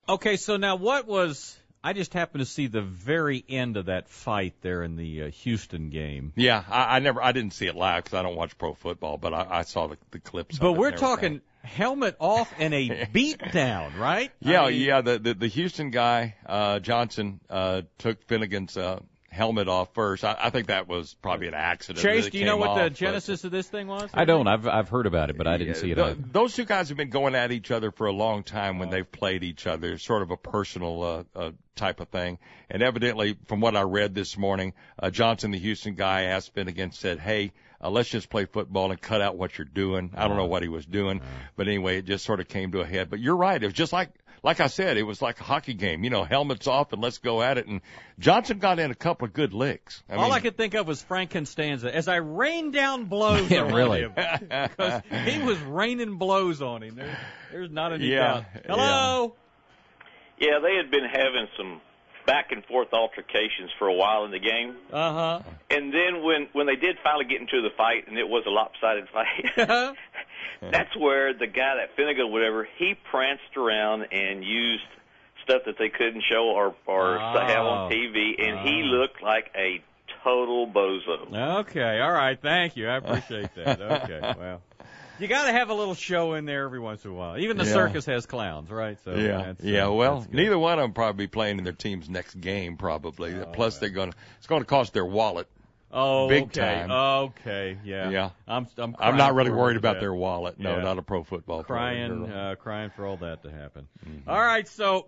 Okay, so now I just happened to see the very end of that fight there in the Houston game. Yeah, I didn't see it live because I don't watch pro football, but I saw the clips. But of it we're talking helmet off and a beat down, right? Yeah, the Houston guy, Johnson, took Finnegan's helmet off first. I think that was probably an accident. Chase, do you know what the genesis of this thing was? I don't. I've heard about it, but I didn't see it. Those two guys have been going at each other for a long time when they've played each other. It's sort of a personal type of thing. And evidently, from what I read this morning, Johnson, the Houston guy, asked Finnegan, said, hey, let's just play football and cut out what you're doing. I don't know what he was doing, but anyway, it just sort of came to a head. But you're right. It was just like I said, it was like a hockey game. Helmets off and let's go at it. And Johnson got in a couple of good licks. All I could think of was Frank Constanza as I rained down blows on him. Because he was raining blows on him. There's not any doubt. Hello? Yeah, they had been having some back and forth altercations for a while in the game. Uh-huh. And then when they did finally get into the fight, and it was a lopsided fight, that's where the guy, that Finnegan, whatever, he pranced around and used stuff that they couldn't show or have on TV, and he looked like a total bozo. Okay, all right, thank you. I appreciate that. Okay, well. You got to have a little show in there every once in a while. Even the circus has clowns, right? So well, neither one of them probably be playing in their team's next game, probably. Plus, it's going to cost their wallet. Oh, big time. Okay, yeah. Yeah. I'm not really worried about their wallet. No, not a pro football player. Crying for all that to happen. Mm-hmm. All right, so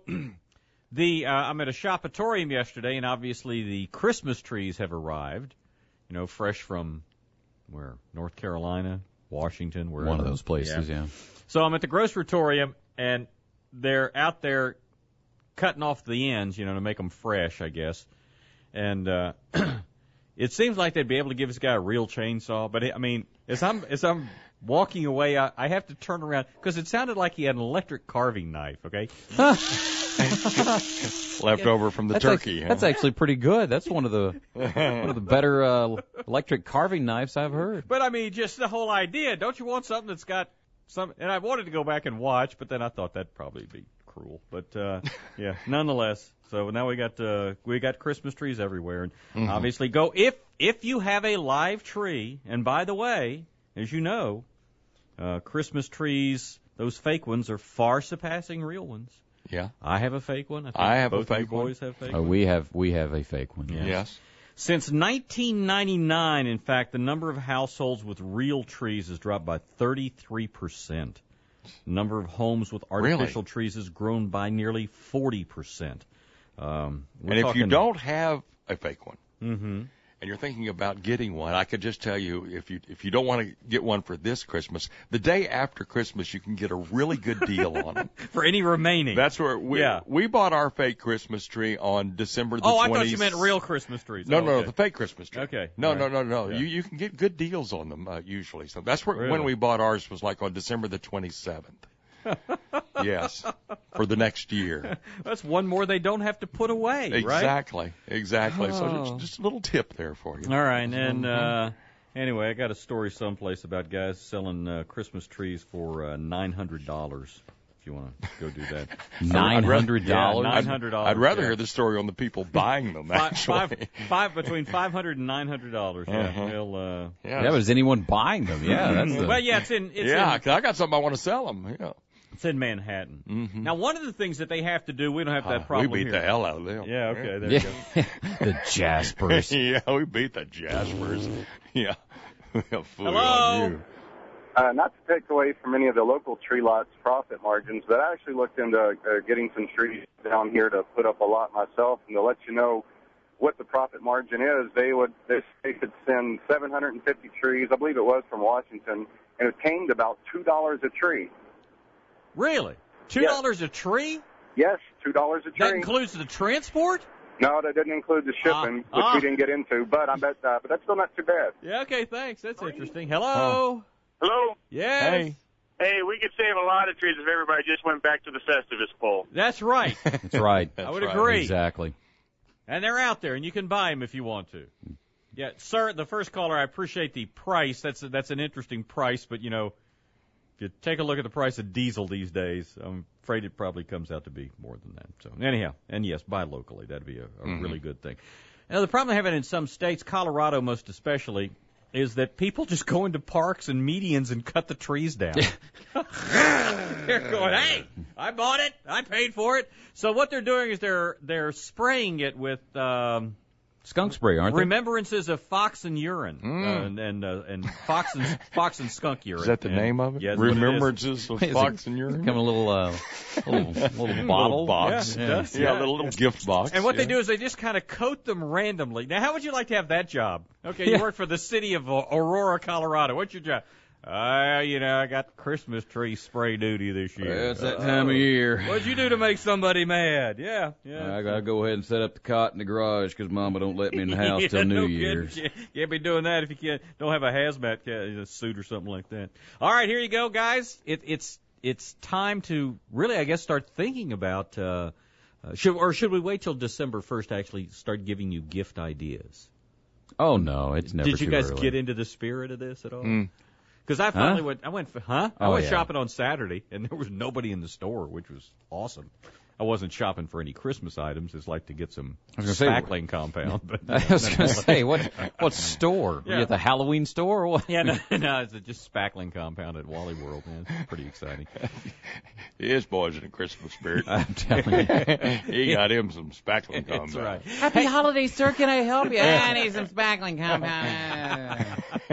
I'm at a Shopatorium yesterday, and obviously the Christmas trees have arrived. Fresh from where? North Carolina. Washington, wherever. One of those places, yeah. So I'm at the Grocerytorium, and they're out there cutting off the ends, to make them fresh, I guess. And it seems like they'd be able to give this guy a real chainsaw. But as I'm walking away, I have to turn around because it sounded like he had an electric carving knife. Okay. Left over from the turkey. That's actually pretty good. That's one of the better electric carving knives I've heard. But just the whole idea. Don't you want something that's got some? And I wanted to go back and watch, but then I thought that'd probably be cruel. But yeah, nonetheless. So now we got Christmas trees everywhere, and obviously go if you have a live tree. And by the way, as you know, Christmas trees, those fake ones, are far surpassing real ones. Yeah. I have a fake one. I have both a fake of you boys one. have fake ones. We have a fake one. Yes. Since 1999, in fact, the number of households with real trees has dropped by 33%. The number of homes with artificial trees has grown by nearly 40%. And if you don't have a fake one, mm-hmm. and you're thinking about getting one, I could just tell you, if you don't want to get one for this Christmas, the day after Christmas you can get a really good deal on them. For any remaining. That's where we bought our fake Christmas tree on December the 20th. Oh, I thought you meant real Christmas trees. No, the fake Christmas tree. Okay. No. Yeah. You can get good deals on them usually. So that's when we bought ours was like on December the 27th. Yes, for the next year. That's one more they don't have to put away, right? Exactly. Oh. So just a little tip there for you. All right, and anyway, I got a story someplace about guys selling Christmas trees for $900. If you want to go do that. $900? $900. I'd rather hear the story on the people buying them, actually. Between $500 and $900. Yeah. But is anyone buying them? Yeah. That's well, yeah, it's in. I got something I want to sell them. Yeah. It's in Manhattan. Mm-hmm. Now, one of the things that they have to do, we don't have that problem We beat here. the hell out of them. Yeah, okay, there you go. The Jaspers. Yeah, we beat the Jaspers. Yeah. Hello? On you. Not to take away from any of the local tree lots' profit margins, but I actually looked into getting some trees down here to put up a lot myself, and to let you know what the profit margin is, they could send 750 trees, I believe it was, from Washington, and it came to about $2 a tree. Really? $2 a tree? Yes, $2 a tree. That includes the transport? No, that didn't include the shipping, which we didn't get into, but but that's still not too bad. Yeah, okay, thanks. That's interesting. Hello? Hello? Yes? Hey, we could save a lot of trees if everybody just went back to the Festivus pole. That's right. That's right. I would agree. Exactly. And they're out there, and you can buy them if you want to. Yeah, sir, the first caller, I appreciate the price. That's an interesting price, but, if you take a look at the price of diesel these days, I'm afraid it probably comes out to be more than that. So anyhow, and yes, buy locally. That'd be a really good thing. Now, the problem they have in some states, Colorado most especially, is that people just go into parks and medians and cut the trees down. They're going, hey, I bought it, I paid for it. So what they're doing is they're spraying it with skunk spray, aren't they? remembrances of fox and urine and fox and skunk urine. Is that the name of it? Yes, Remembrances of fox and urine? Come in a little bottle box. Yeah, it does. Yeah, a little gift box. And what they do is they just kind of coat them randomly. Now, how would you like to have that job? Okay, you work for the city of Aurora, Colorado. What's your job? I got Christmas tree spray duty this year. It's that time of year. What'd you do to make somebody mad? Yeah. I gotta go ahead and set up the cot in the garage because Mama don't let me in the house till New Year's. You can't be doing that if you don't have a hazmat suit or something like that. All right, here you go, guys. It's time to really, I guess, start thinking about. Should we wait till December 1st to actually start giving you gift ideas? Oh no, it's never. Did you too guys early. get into the spirit of this at all? Because I finally went. I went shopping on Saturday, and there was nobody in the store, which was awesome. I wasn't shopping for any Christmas items. It's like to get some spackling compound. But I was going to say, what store? Yeah. You at the Halloween store or what? yeah, no, it's just spackling compound at Wally World, man. It's pretty exciting. His boy's in a Christmas spirit. I'm telling you. He got him some spackling compound. That's right. Happy holidays, sir. Can I help you? I need some spackling compound.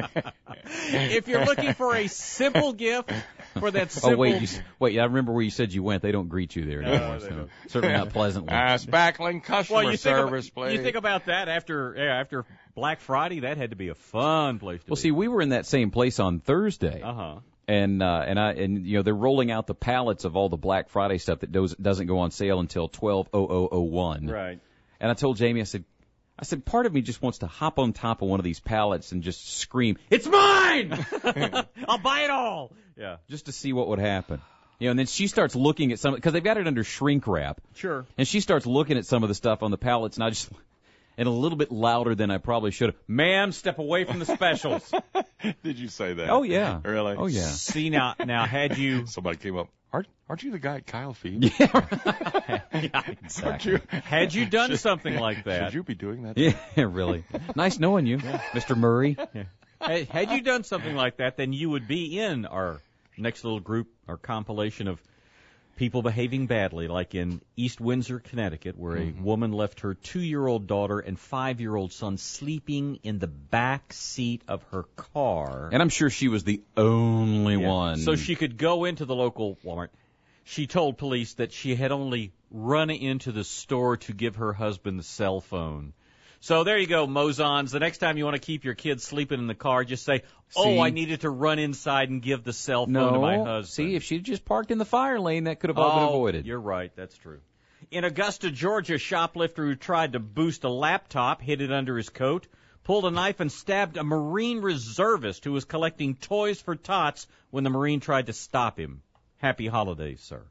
If you're looking for a simple gift for that simple... Oh, wait, I remember where you said you went. They don't greet you there anymore. they don't. Certainly not pleasantly. Spackling customer service, please. You think about that after Black Friday, that had to be a fun place to be. Well, see, we were in that same place on Thursday. Uh-huh. And they're rolling out the pallets of all the Black Friday stuff that doesn't go on sale until 12/00/01. Right. And I told Jamie, I said, part of me just wants to hop on top of one of these pallets and just scream, "It's mine!" I'll buy it all. Yeah. Just to see what would happen. And then she starts looking at some, because they've got it under shrink wrap. Sure. And she starts looking at some of the stuff on the pallets, and a little bit louder than I probably should have. "Ma'am, step away from the specials." Did you say that? Oh, yeah. Really? Oh, yeah. See, now had you... Somebody came up. Aren't you the guy at Kyle Feed? Yeah, exactly. Had you done something like that... Should you be doing that? Yeah, really. Nice knowing you, Mr. Murray. Had you done something like that, then you would be in our next little group or compilation of people behaving badly, like in East Windsor, Connecticut, where a woman left her 2-year-old daughter and 5-year-old son sleeping in the back seat of her car. And I'm sure she was the only one. So she could go into the local Walmart. She told police that she had only run into the store to give her husband the cell phone. So there you go, Mozons. The next time you want to keep your kids sleeping in the car, just say, I needed to run inside and give the cell phone to my husband. See, if she'd just parked in the fire lane, that could have all been avoided. You're right. That's true. In Augusta, Georgia, a shoplifter who tried to boost a laptop hid it under his coat, pulled a knife and stabbed a Marine reservist who was collecting toys for tots when the Marine tried to stop him. Happy holidays, sir.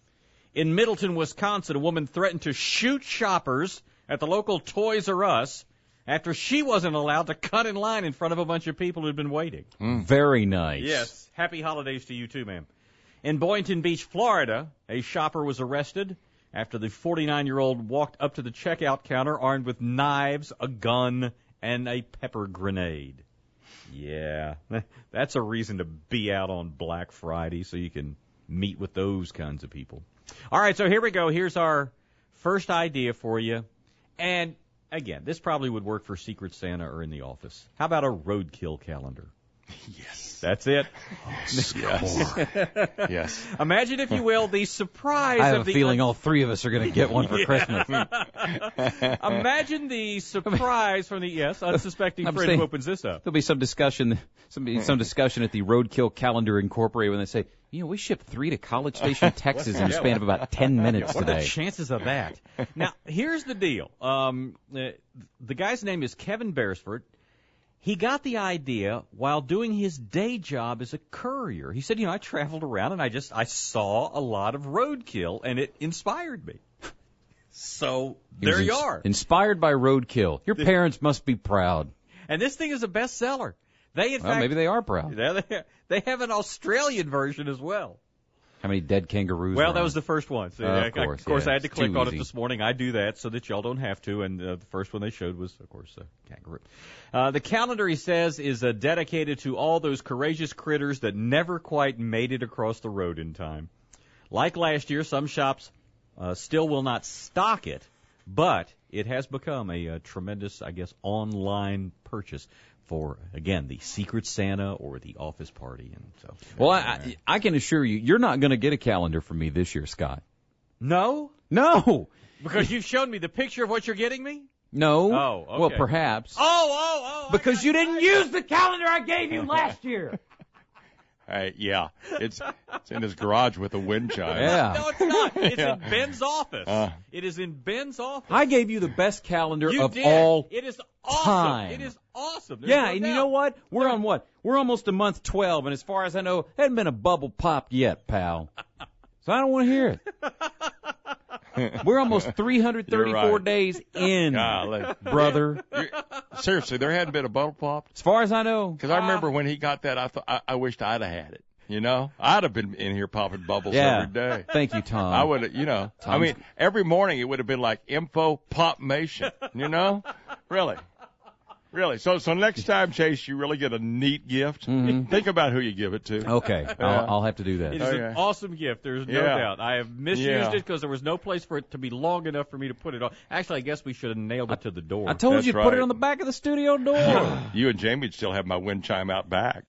In Middleton, Wisconsin, a woman threatened to shoot shoppers at the local Toys R Us after she wasn't allowed to cut in line in front of a bunch of people who'd been waiting. Very nice. Yes. Happy holidays to you too, ma'am. In Boynton Beach, Florida, a shopper was arrested after the 49-year-old walked up to the checkout counter armed with knives, a gun, and a pepper grenade. Yeah, that's a reason to be out on Black Friday so you can meet with those kinds of people. All right, so here we go. Here's our first idea for you. And, again, this probably would work for Secret Santa or in the office. How about a roadkill calendar? Yes. That's it. Yes. Imagine, if you will, the surprise I have of a feeling all three of us are going to get one for Christmas. Imagine the surprise from the unsuspecting I'm friend saying- who opens this up. There'll be some discussion at the Roadkill Calendar Incorporated when they say, we shipped 3 to College Station, Texas in a span of about 10 minutes What are the today. chances of that? Now, here's the deal. The guy's name is Kevin Beresford. He got the idea while doing his day job as a courier. He said, I traveled around and I saw a lot of roadkill, and it inspired me. So there you are. Inspired by Roadkill. Your parents must be proud. And this thing is a bestseller. They, in fact, maybe they are proud. they have an Australian version as well. How many dead kangaroos? Well, are that on? was the first one. So, Of course, I had to it's click too on it easy. this morning. I do that so that y'all don't have to. And the first one they showed was, of course, kangaroo. The calendar, he says, is dedicated to all those courageous critters that never quite made it across the road in time. Like last year, some shops still will not stock it, but it has become a tremendous, I guess, online purchase for, again, the Secret Santa or the office party. And so, Well, I can assure you, you're not going to get a calendar from me this year, Scott. No? No. Because you've shown me the picture of what you're getting me? No. Oh, okay. Well, perhaps. Oh. Because you didn't use the calendar I gave you last year. Yeah, it's in his garage with a wind chime. Yeah. No, it's not. It's in Ben's office. It is in Ben's office. I gave you the best calendar You of did. all It is awesome. time. It is awesome. There's Yeah, no and you doubt. know what? We're on what? We're almost a month 12, and as far as I know, there hasn't been a bubble popped yet, pal. So I don't want to hear it. We're almost 334 You're right. days in, Golly. brother. Seriously, there hadn't been a bubble pop? As far as I know. Because I remember when he got that, I thought I wished I'd have had it. You know, I'd have been in here popping bubbles Yeah. every day. Thank you, Tom. I would, you know. I mean, every morning it would have been like info popmation. You know, really. So next time, Chase, you really get a neat gift. Think about who you give it to. Okay, I'll have to do that. It is an awesome gift. There's no doubt. I have misused it because there was no place for it to be long enough for me to put it on. Actually, I guess we should have nailed it to the door. I told That's you to put it right. on the back of the studio door. You and Jamie would still have my wind chime out back.